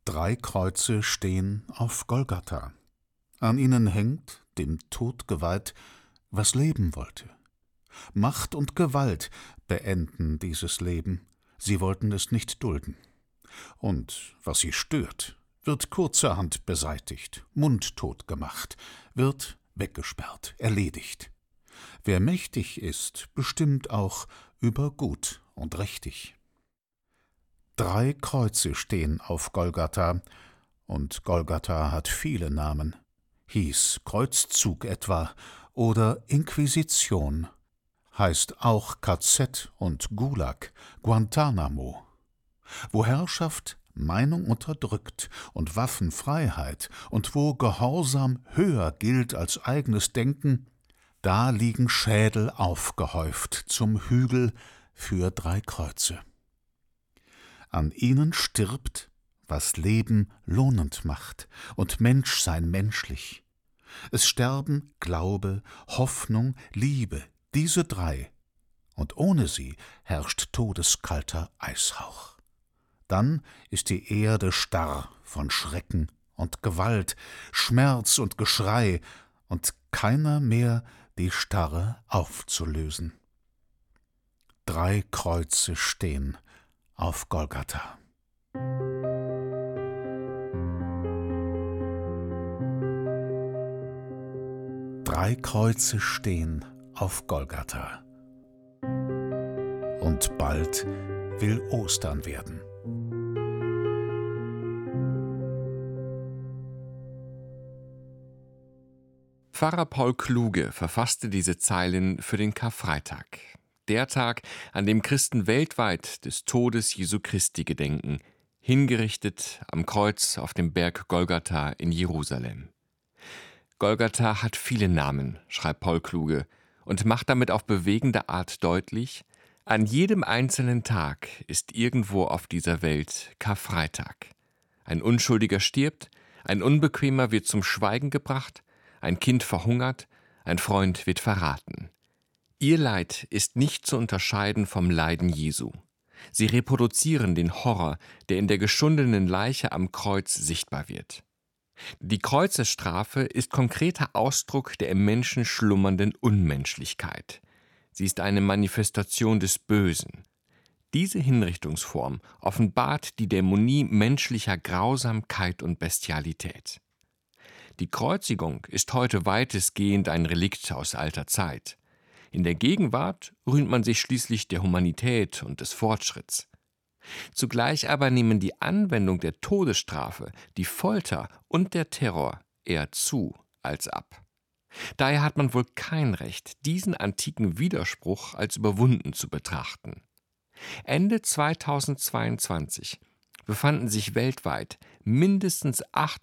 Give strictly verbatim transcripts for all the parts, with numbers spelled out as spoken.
Drei Kreuze stehen auf Golgatha. An ihnen hängt, dem Tod geweiht, was leben wollte. Macht und Gewalt beenden dieses Leben, sie wollten es nicht dulden. Und was sie stört, wird kurzerhand beseitigt, mundtot gemacht, wird weggesperrt, erledigt. Wer mächtig ist, bestimmt auch über gut und richtig. Drei Kreuze stehen auf Golgatha, und Golgatha hat viele Namen, hieß Kreuzzug etwa oder Inquisition, heißt auch K Z und Gulag, Guantanamo. Wo Herrschaft Meinung unterdrückt und Waffenfreiheit und wo Gehorsam höher gilt als eigenes Denken, da liegen Schädel aufgehäuft zum Hügel für drei Kreuze. An ihnen stirbt, was Leben lohnend macht und Menschsein menschlich. Es sterben Glaube, Hoffnung, Liebe, diese drei, und ohne sie herrscht todeskalter Eishauch. Dann ist die Erde starr von Schrecken und Gewalt, Schmerz und Geschrei, und keiner mehr die Starre aufzulösen. Drei Kreuze stehen auf Golgatha. Drei Kreuze stehen auf Golgatha. Und bald will Ostern werden. Pfarrer Paul Kluge verfasste diese Zeilen für den Karfreitag. Der Tag, an dem Christen weltweit des Todes Jesu Christi gedenken, hingerichtet am Kreuz auf dem Berg Golgatha in Jerusalem. Golgatha hat viele Namen, schreibt Paul Kluge, und macht damit auf bewegende Art deutlich, an jedem einzelnen Tag ist irgendwo auf dieser Welt Karfreitag. Ein Unschuldiger stirbt, ein Unbequemer wird zum Schweigen gebracht, ein Kind verhungert, ein Freund wird verraten. Ihr Leid ist nicht zu unterscheiden vom Leiden Jesu. Sie reproduzieren den Horror, der in der geschundenen Leiche am Kreuz sichtbar wird. Die Kreuzesstrafe ist konkreter Ausdruck der im Menschen schlummernden Unmenschlichkeit. Sie ist eine Manifestation des Bösen. Diese Hinrichtungsform offenbart die Dämonie menschlicher Grausamkeit und Bestialität. Die Kreuzigung ist heute weitestgehend ein Relikt aus alter Zeit. In der Gegenwart rühmt man sich schließlich der Humanität und des Fortschritts. Zugleich aber nehmen die Anwendung der Todesstrafe, die Folter und der Terror eher zu als ab. Daher hat man wohl kein Recht, diesen antiken Widerspruch als überwunden zu betrachten. Ende zweitausendzweiundzwanzig befanden sich weltweit mindestens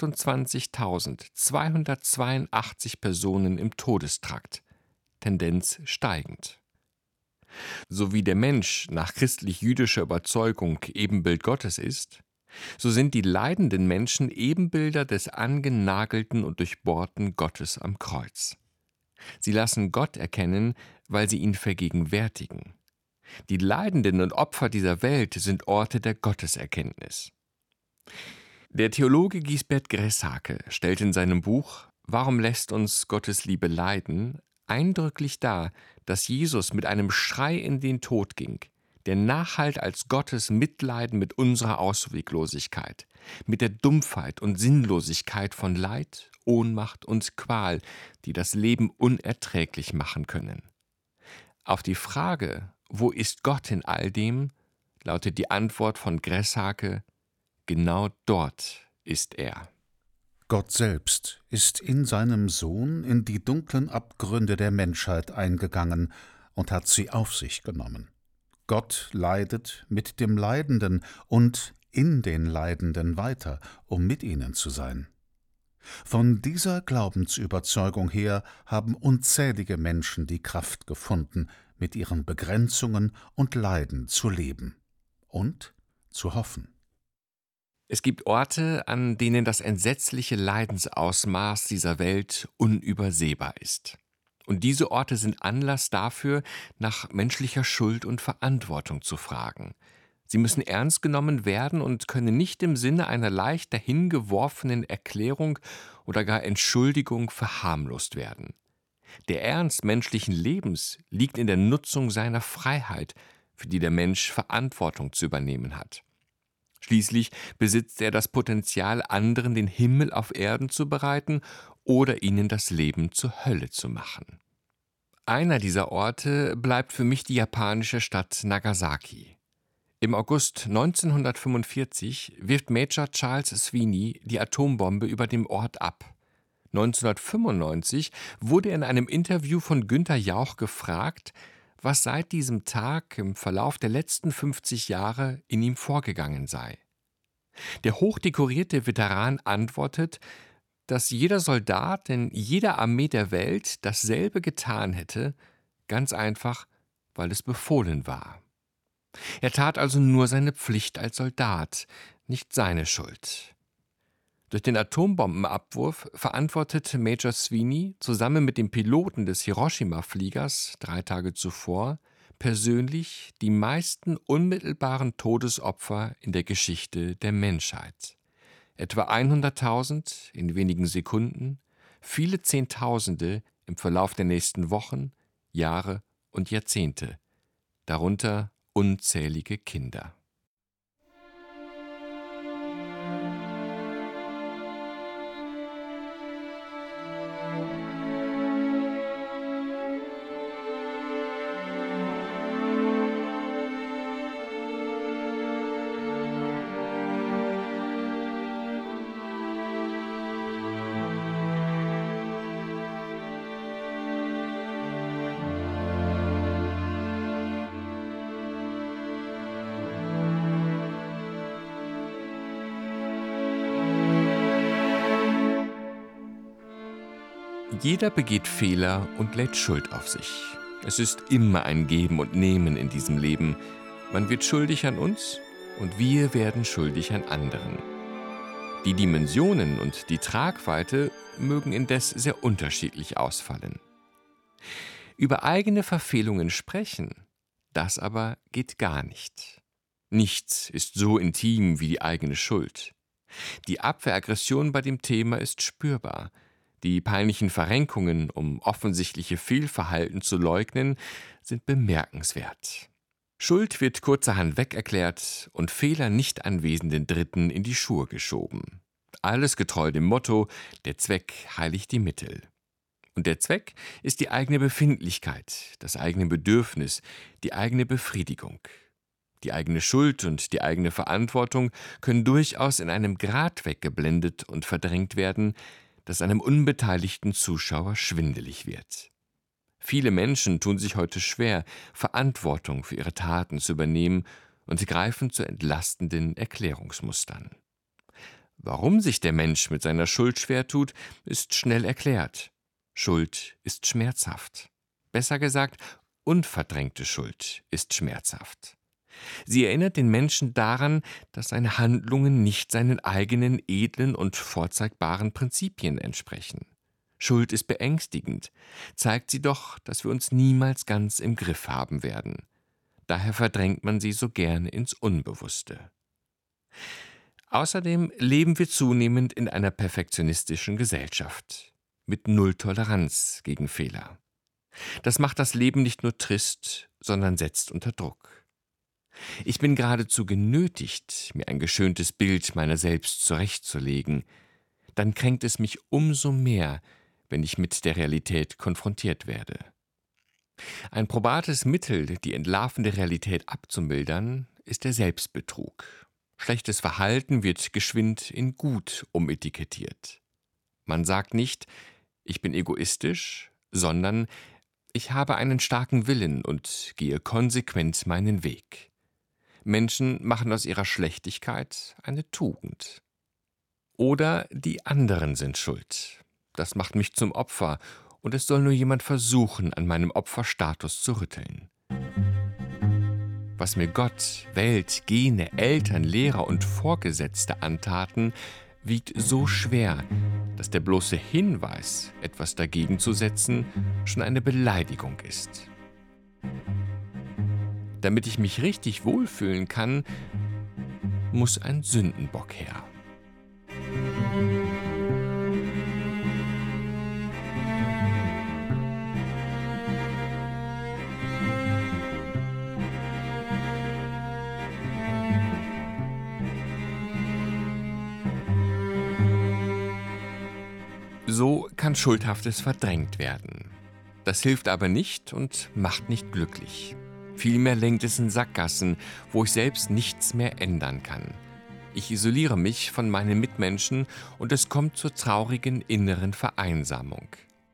achtundzwanzigtausendzweihundertzweiundachtzig Personen im Todestrakt, Tendenz steigend. So wie der Mensch nach christlich-jüdischer Überzeugung Ebenbild Gottes ist, so sind die leidenden Menschen Ebenbilder des angenagelten und durchbohrten Gottes am Kreuz. Sie lassen Gott erkennen, weil sie ihn vergegenwärtigen. Die Leidenden und Opfer dieser Welt sind Orte der Gotteserkenntnis. Der Theologe Gisbert Greshake stellt in seinem Buch »Warum lässt uns Gottes Liebe leiden?« eindrücklich dar, dass Jesus mit einem Schrei in den Tod ging, der nachhallt als Gottes Mitleiden mit unserer Ausweglosigkeit, mit der Dumpfheit und Sinnlosigkeit von Leid, Ohnmacht und Qual, die das Leben unerträglich machen können. Auf die Frage, wo ist Gott in all dem, lautet die Antwort von Greshake: Genau dort ist er. Gott selbst ist in seinem Sohn in die dunklen Abgründe der Menschheit eingegangen und hat sie auf sich genommen. Gott leidet mit dem Leidenden und in den Leidenden weiter, um mit ihnen zu sein. Von dieser Glaubensüberzeugung her haben unzählige Menschen die Kraft gefunden, mit ihren Begrenzungen und Leiden zu leben und zu hoffen. Es gibt Orte, an denen das entsetzliche Leidensausmaß dieser Welt unübersehbar ist. Und diese Orte sind Anlass dafür, nach menschlicher Schuld und Verantwortung zu fragen. Sie müssen ernst genommen werden und können nicht im Sinne einer leicht dahingeworfenen Erklärung oder gar Entschuldigung verharmlost werden. Der Ernst menschlichen Lebens liegt in der Nutzung seiner Freiheit, für die der Mensch Verantwortung zu übernehmen hat. Schließlich besitzt er das Potenzial, anderen den Himmel auf Erden zu bereiten oder ihnen das Leben zur Hölle zu machen. Einer dieser Orte bleibt für mich die japanische Stadt Nagasaki. Im August neunzehnhundertfünfundvierzig wirft Major Charles Sweeney die Atombombe über dem Ort ab. neunzehnhundertfünfundneunzig wurde er in einem Interview von Günther Jauch gefragt, was seit diesem Tag im Verlauf der letzten fünfzig Jahre in ihm vorgegangen sei. Der hochdekorierte Veteran antwortet, dass jeder Soldat in jeder Armee der Welt dasselbe getan hätte, ganz einfach, weil es befohlen war. Er tat also nur seine Pflicht als Soldat, nicht seine Schuld. Durch den Atombombenabwurf verantwortete Major Sweeney zusammen mit dem Piloten des Hiroshima-Fliegers drei Tage zuvor persönlich die meisten unmittelbaren Todesopfer in der Geschichte der Menschheit. Etwa hunderttausend in wenigen Sekunden, viele Zehntausende im Verlauf der nächsten Wochen, Jahre und Jahrzehnte, darunter unzählige Kinder. Jeder begeht Fehler und lädt Schuld auf sich. Es ist immer ein Geben und Nehmen in diesem Leben. Man wird schuldig an uns und wir werden schuldig an anderen. Die Dimensionen und die Tragweite mögen indes sehr unterschiedlich ausfallen. Über eigene Verfehlungen sprechen, das aber geht gar nicht. Nichts ist so intim wie die eigene Schuld. Die Abwehraggression bei dem Thema ist spürbar. Die peinlichen Verrenkungen, um offensichtliche Fehlverhalten zu leugnen, sind bemerkenswert. Schuld wird kurzerhand wegerklärt und Fehler nicht anwesenden Dritten in die Schuhe geschoben. Alles getreu dem Motto, der Zweck heiligt die Mittel. Und der Zweck ist die eigene Befindlichkeit, das eigene Bedürfnis, die eigene Befriedigung. Die eigene Schuld und die eigene Verantwortung können durchaus in einem Grad weggeblendet und verdrängt werden, dass einem unbeteiligten Zuschauer schwindelig wird. Viele Menschen tun sich heute schwer, Verantwortung für ihre Taten zu übernehmen und sie greifen zu entlastenden Erklärungsmustern. Warum sich der Mensch mit seiner Schuld schwer tut, ist schnell erklärt. Schuld ist schmerzhaft. Besser gesagt, unverdrängte Schuld ist schmerzhaft. Sie erinnert den Menschen daran, dass seine Handlungen nicht seinen eigenen edlen und vorzeigbaren Prinzipien entsprechen. Schuld ist beängstigend, zeigt sie doch, dass wir uns niemals ganz im Griff haben werden. Daher verdrängt man sie so gerne ins Unbewusste. Außerdem leben wir zunehmend in einer perfektionistischen Gesellschaft, mit Null Toleranz gegen Fehler. Das macht das Leben nicht nur trist, sondern setzt unter Druck. Ich bin geradezu genötigt, mir ein geschöntes Bild meiner selbst zurechtzulegen. Dann kränkt es mich umso mehr, wenn ich mit der Realität konfrontiert werde. Ein probates Mittel, die entlarvende Realität abzumildern, ist der Selbstbetrug. Schlechtes Verhalten wird geschwind in gut umetikettiert. Man sagt nicht, ich bin egoistisch, sondern ich habe einen starken Willen und gehe konsequent meinen Weg. Menschen machen aus ihrer Schlechtigkeit eine Tugend. Oder die anderen sind schuld. Das macht mich zum Opfer und es soll nur jemand versuchen, an meinem Opferstatus zu rütteln. Was mir Gott, Welt, Gene, Eltern, Lehrer und Vorgesetzte antaten, wiegt so schwer, dass der bloße Hinweis, etwas dagegen zu setzen, schon eine Beleidigung ist. damit ich mich richtig wohlfühlen kann, muss ein Sündenbock her. So kann Schuldhaftes verdrängt werden. Das hilft aber nicht und macht nicht glücklich. Vielmehr lenkt es in Sackgassen, wo ich selbst nichts mehr ändern kann. Ich isoliere mich von meinen Mitmenschen und es kommt zur traurigen inneren Vereinsamung.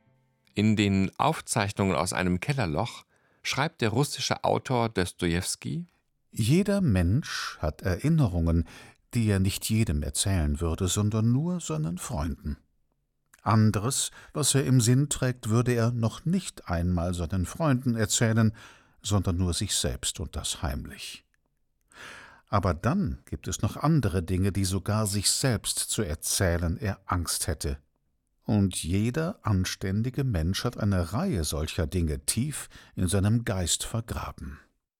In den Aufzeichnungen aus einem Kellerloch schreibt der russische Autor Dostojewski: Jeder Mensch hat Erinnerungen, die er nicht jedem erzählen würde, sondern nur seinen Freunden. Anderes, was er im Sinn trägt, würde er noch nicht einmal seinen Freunden erzählen, sondern nur sich selbst und das heimlich. Aber dann gibt es noch andere Dinge, die sogar sich selbst zu erzählen er Angst hätte. Und jeder anständige Mensch hat eine Reihe solcher Dinge tief in seinem Geist vergraben.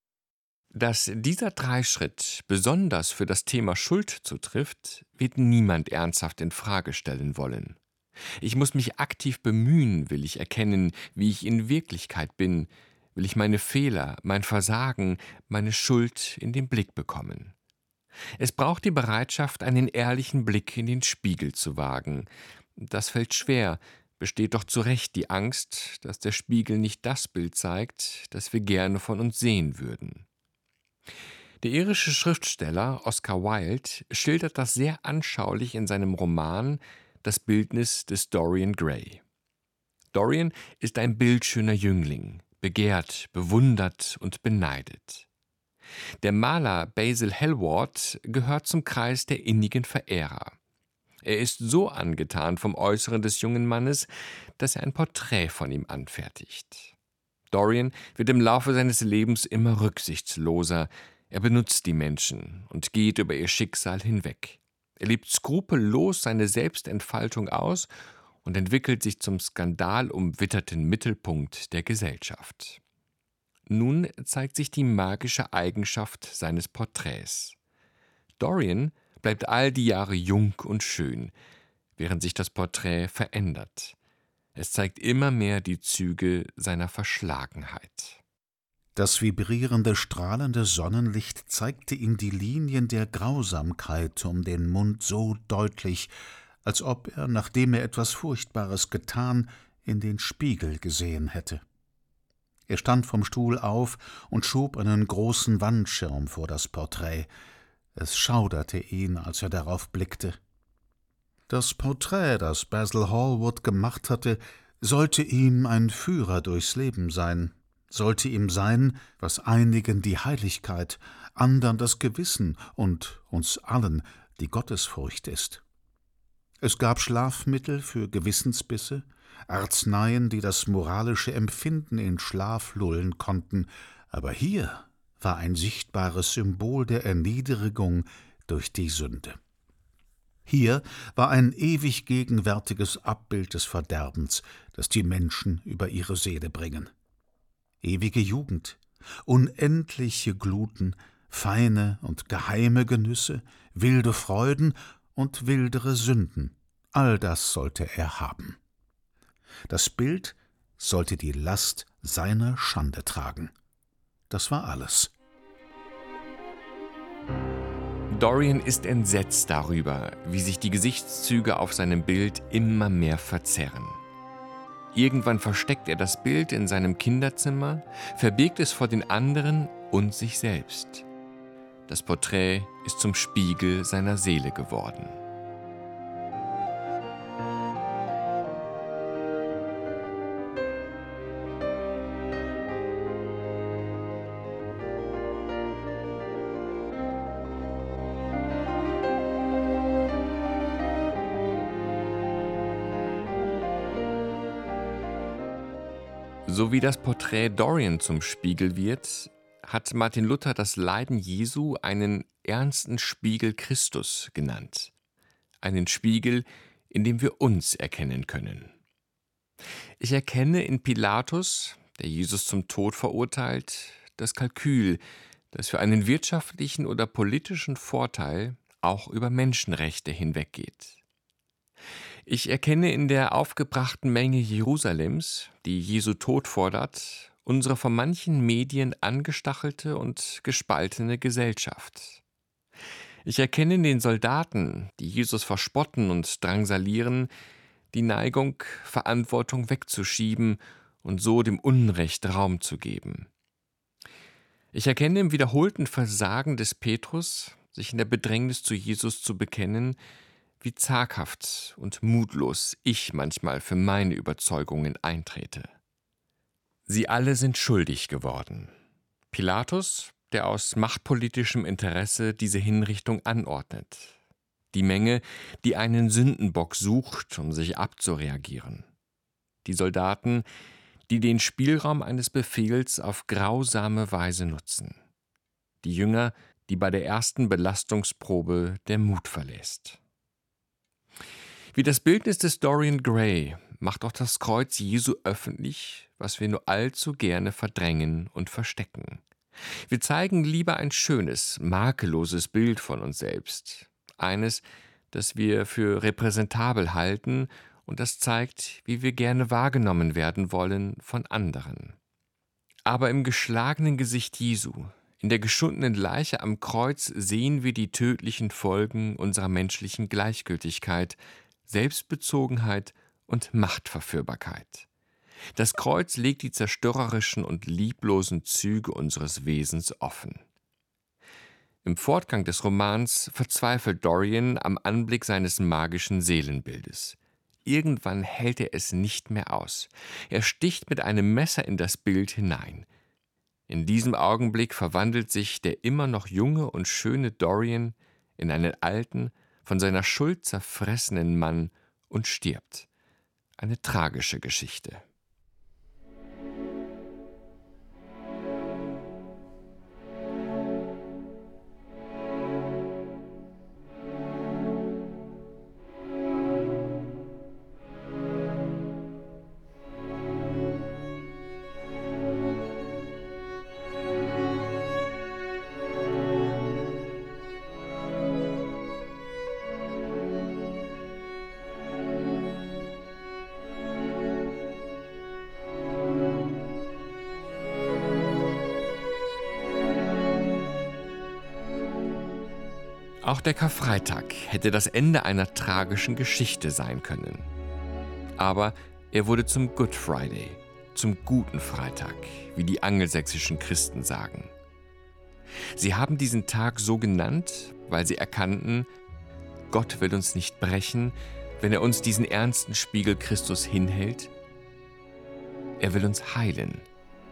Dass dieser Dreischritt besonders für das Thema Schuld zutrifft, wird niemand ernsthaft in Frage stellen wollen. Ich muss mich aktiv bemühen, will ich erkennen, wie ich in Wirklichkeit bin, will ich meine Fehler, mein Versagen, meine Schuld in den Blick bekommen. Es braucht die Bereitschaft, einen ehrlichen Blick in den Spiegel zu wagen. Das fällt schwer, besteht doch zu Recht die Angst, dass der Spiegel nicht das Bild zeigt, das wir gerne von uns sehen würden. Der irische Schriftsteller Oscar Wilde schildert das sehr anschaulich in seinem Roman Das Bildnis des Dorian Gray. Dorian ist ein bildschöner Jüngling, begehrt, bewundert und beneidet. Der Maler Basil Hallward gehört zum Kreis der innigen Verehrer. Er ist so angetan vom Äußeren des jungen Mannes, dass er ein Porträt von ihm anfertigt. Dorian wird im Laufe seines Lebens immer rücksichtsloser. Er benutzt die Menschen und geht über ihr Schicksal hinweg. Er lebt skrupellos seine Selbstentfaltung aus und entwickelt sich zum skandalumwitterten Mittelpunkt der Gesellschaft. Nun zeigt sich die magische Eigenschaft seines Porträts. Dorian bleibt all die Jahre jung und schön, während sich das Porträt verändert. Es zeigt immer mehr die Züge seiner Verschlagenheit. Das vibrierende, strahlende Sonnenlicht zeigte ihm die Linien der Grausamkeit um den Mund so deutlich, als ob er, nachdem er etwas Furchtbares getan, in den Spiegel gesehen hätte. Er stand vom Stuhl auf und schob einen großen Wandschirm vor das Porträt. Es schauderte ihn, als er darauf blickte. Das Porträt, das Basil Hallward gemacht hatte, sollte ihm ein Führer durchs Leben sein, sollte ihm sein, was einigen die Heiligkeit, andern das Gewissen und uns allen die Gottesfurcht ist. Es gab Schlafmittel für Gewissensbisse, Arzneien, die das moralische Empfinden in Schlaf lullen konnten, aber hier war ein sichtbares Symbol der Erniedrigung durch die Sünde. Hier war ein ewig gegenwärtiges Abbild des Verderbens, das die Menschen über ihre Seele bringen. Ewige Jugend, unendliche Gluten, feine und geheime Genüsse, wilde Freuden und wildere Sünden, all das sollte er haben. Das Bild sollte die Last seiner Schande tragen. Das war alles. Dorian ist entsetzt darüber, wie sich die Gesichtszüge auf seinem Bild immer mehr verzerren. Irgendwann versteckt er das Bild in seinem Kinderzimmer, verbirgt es vor den anderen und sich selbst. Das Porträt ist zum Spiegel seiner Seele geworden. So wie das Porträt Dorian zum Spiegel wird, hat Martin Luther das Leiden Jesu einen ernsten Spiegel Christus genannt. Einen Spiegel, in dem wir uns erkennen können. Ich erkenne in Pilatus, der Jesus zum Tod verurteilt, das Kalkül, das für einen wirtschaftlichen oder politischen Vorteil auch über Menschenrechte hinweggeht. Ich erkenne in der aufgebrachten Menge Jerusalems, die Jesu Tod fordert, unsere von manchen Medien angestachelte und gespaltene Gesellschaft. Ich erkenne in den Soldaten, die Jesus verspotten und drangsalieren, die Neigung, Verantwortung wegzuschieben und so dem Unrecht Raum zu geben. Ich erkenne im wiederholten Versagen des Petrus, sich in der Bedrängnis zu Jesus zu bekennen, wie zaghaft und mutlos ich manchmal für meine Überzeugungen eintrete. Sie alle sind schuldig geworden. Pilatus, der aus machtpolitischem Interesse diese Hinrichtung anordnet. Die Menge, die einen Sündenbock sucht, um sich abzureagieren. Die Soldaten, die den Spielraum eines Befehls auf grausame Weise nutzen. Die Jünger, die bei der ersten Belastungsprobe der Mut verlässt. Wie das Bildnis des Dorian Gray macht auch das Kreuz Jesu öffentlich, was wir nur allzu gerne verdrängen und verstecken. Wir zeigen lieber ein schönes, makelloses Bild von uns selbst. Eines, das wir für repräsentabel halten und das zeigt, wie wir gerne wahrgenommen werden wollen von anderen. Aber im geschlagenen Gesicht Jesu, in der geschundenen Leiche am Kreuz sehen wir die tödlichen Folgen unserer menschlichen Gleichgültigkeit, Selbstbezogenheit und Machtverführbarkeit. Das Kreuz legt die zerstörerischen und lieblosen Züge unseres Wesens offen. Im Fortgang des Romans verzweifelt Dorian am Anblick seines magischen Seelenbildes. Irgendwann hält er es nicht mehr aus. Er sticht mit einem Messer in das Bild hinein. In diesem Augenblick verwandelt sich der immer noch junge und schöne Dorian in einen alten, von seiner Schuld zerfressenen Mann und stirbt. Eine tragische Geschichte. Auch der Karfreitag hätte das Ende einer tragischen Geschichte sein können. Aber er wurde zum Good Friday, zum guten Freitag, wie die angelsächsischen Christen sagen. Sie haben diesen Tag so genannt, weil sie erkannten, Gott will uns nicht brechen, wenn er uns diesen ernsten Spiegel Christus hinhält. Er will uns heilen.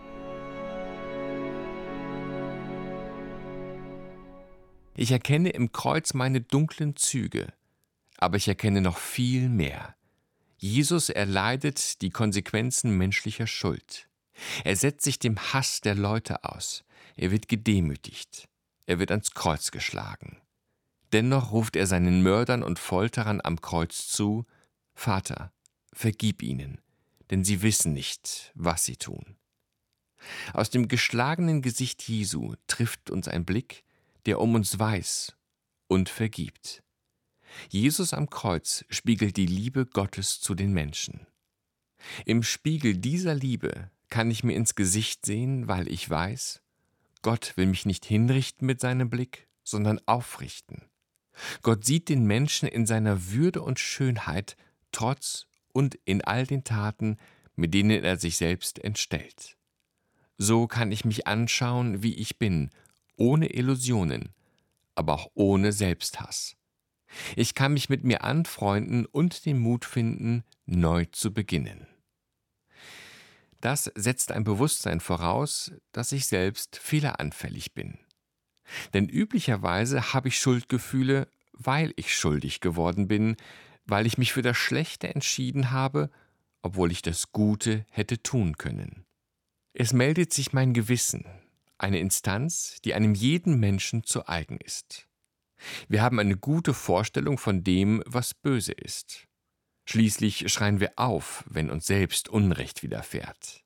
Ich erkenne im Kreuz meine dunklen Züge, aber ich erkenne noch viel mehr. Jesus erleidet die Konsequenzen menschlicher Schuld. Er setzt sich dem Hass der Leute aus. Er wird gedemütigt. Er wird ans Kreuz geschlagen. Dennoch ruft er seinen Mördern und Folterern am Kreuz zu: Vater, vergib ihnen, denn sie wissen nicht, was sie tun. Aus dem geschlagenen Gesicht Jesu trifft uns ein Blick, der um uns weiß und vergibt. Jesus am Kreuz spiegelt die Liebe Gottes zu den Menschen. Im Spiegel dieser Liebe kann ich mir ins Gesicht sehen, weil ich weiß, Gott will mich nicht hinrichten mit seinem Blick, sondern aufrichten. Gott sieht den Menschen in seiner Würde und Schönheit, trotz und in all den Taten, mit denen er sich selbst entstellt. So kann ich mich anschauen, wie ich bin, ohne Illusionen, aber auch ohne Selbsthass. Ich kann mich mit mir anfreunden und den Mut finden, neu zu beginnen. Das setzt ein Bewusstsein voraus, dass ich selbst fehleranfällig bin. Denn üblicherweise habe ich Schuldgefühle, weil ich schuldig geworden bin, weil ich mich für das Schlechte entschieden habe, obwohl ich das Gute hätte tun können. Es meldet sich mein Gewissen, eine Instanz, die einem jeden Menschen zu eigen ist. Wir haben eine gute Vorstellung von dem, was böse ist. Schließlich schreien wir auf, wenn uns selbst Unrecht widerfährt.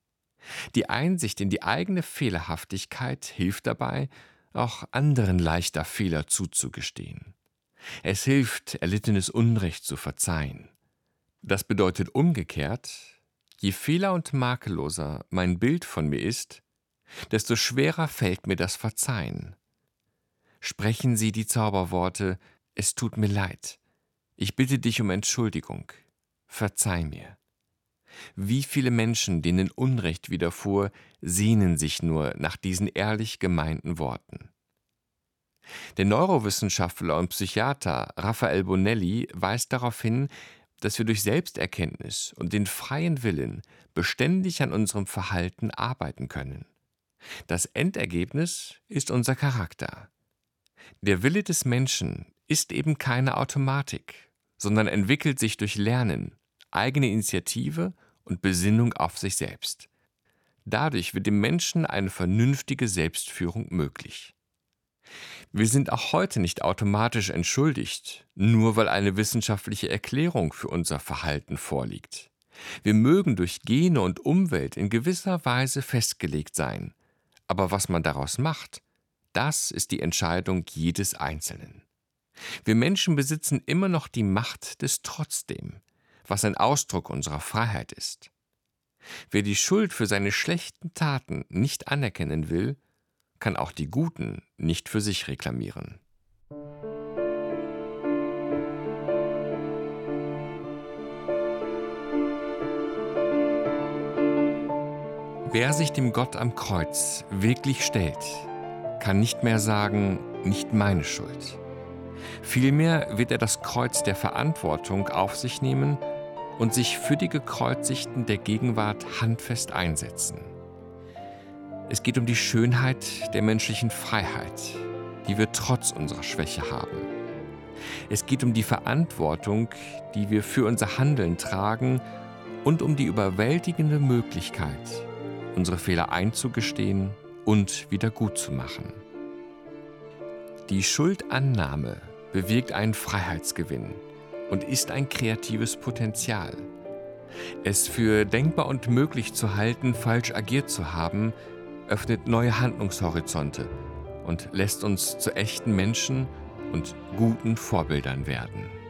Die Einsicht in die eigene Fehlerhaftigkeit hilft dabei, auch anderen leichter Fehler zuzugestehen. Es hilft, erlittenes Unrecht zu verzeihen. Das bedeutet umgekehrt, je fehler- und makelloser mein Bild von mir ist, desto schwerer fällt mir das Verzeihen. Sprechen Sie die Zauberworte: Es tut mir leid, ich bitte dich um Entschuldigung, verzeih mir. Wie viele Menschen, denen Unrecht widerfuhr, sehnen sich nur nach diesen ehrlich gemeinten Worten. Der Neurowissenschaftler und Psychiater Raffaele Bonelli weist darauf hin, dass wir durch Selbsterkenntnis und den freien Willen beständig an unserem Verhalten arbeiten können. Das Endergebnis ist unser Charakter. Der Wille des Menschen ist eben keine Automatik, sondern entwickelt sich durch Lernen, eigene Initiative und Besinnung auf sich selbst. Dadurch wird dem Menschen eine vernünftige Selbstführung möglich. Wir sind auch heute nicht automatisch entschuldigt, nur weil eine wissenschaftliche Erklärung für unser Verhalten vorliegt. Wir mögen durch Gene und Umwelt in gewisser Weise festgelegt sein, aber was man daraus macht, das ist die Entscheidung jedes Einzelnen. Wir Menschen besitzen immer noch die Macht des Trotzdem, was ein Ausdruck unserer Freiheit ist. Wer die Schuld für seine schlechten Taten nicht anerkennen will, kann auch die guten nicht für sich reklamieren. Wer sich dem Gott am Kreuz wirklich stellt, kann nicht mehr sagen, nicht meine Schuld. Vielmehr wird er das Kreuz der Verantwortung auf sich nehmen und sich für die Gekreuzigten der Gegenwart handfest einsetzen. Es geht um die Schönheit der menschlichen Freiheit, die wir trotz unserer Schwäche haben. Es geht um die Verantwortung, die wir für unser Handeln tragen, und um die überwältigende Möglichkeit, unsere Fehler einzugestehen und wieder gut zu machen. Die Schuldannahme bewirkt einen Freiheitsgewinn und ist ein kreatives Potenzial. Es für denkbar und möglich zu halten, falsch agiert zu haben, öffnet neue Handlungshorizonte und lässt uns zu echten Menschen und guten Vorbildern werden.